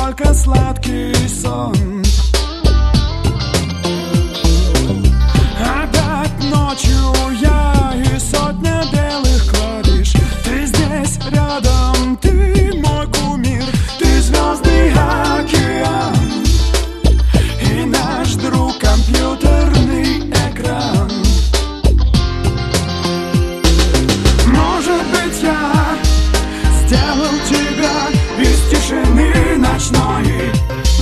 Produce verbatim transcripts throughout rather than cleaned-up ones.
только сладкий сон. Опять ночью я и сотня белых клавиш. Ты здесь рядом, ты мой кумир, ты звездный океан и наш друг компьютерный экран. Может быть, я сделал тебя из тишины ночной.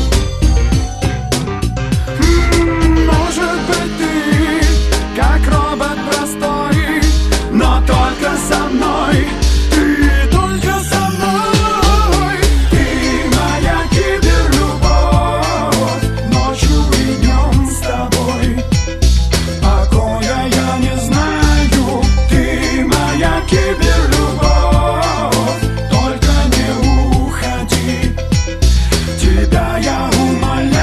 Может быть, ты как робот простой, но только со мной. Ты только со мной. Ты моя киберлюбовь, ночью и днем с тобой. Покоя я не знаю. Ты моя киберлюбовь, только не уходи. Тебя я умоляю.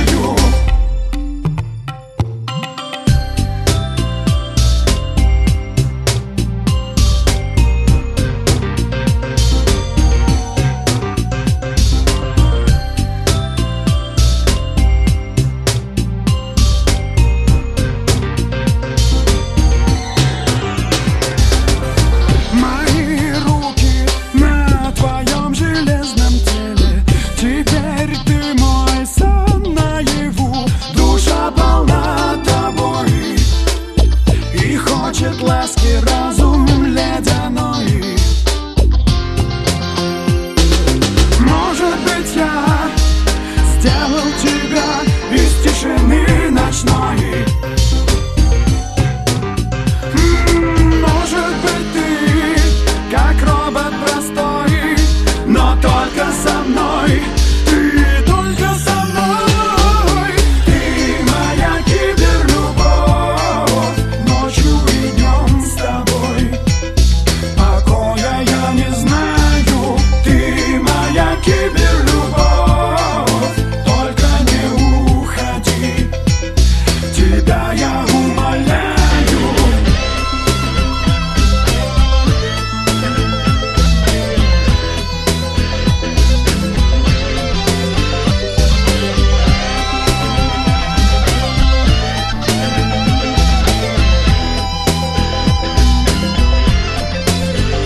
Мои руки на твоем железном теле. Теперь ты мой сон наяву. Душа полна тобой и хочет ласки разум ледяной. Может быть, я сделал тебя из тишины ночной. Может быть, ты как робот простой, но только со мной. Ты только со мной. Ты моя киберлюбовь, ночью и днем с тобой. Покоя я не знаю. Ты моя киберлюбовь, только не уходи. Тебя я умоляю.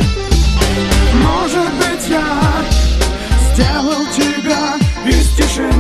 Может быть, я сделал тебя из тишины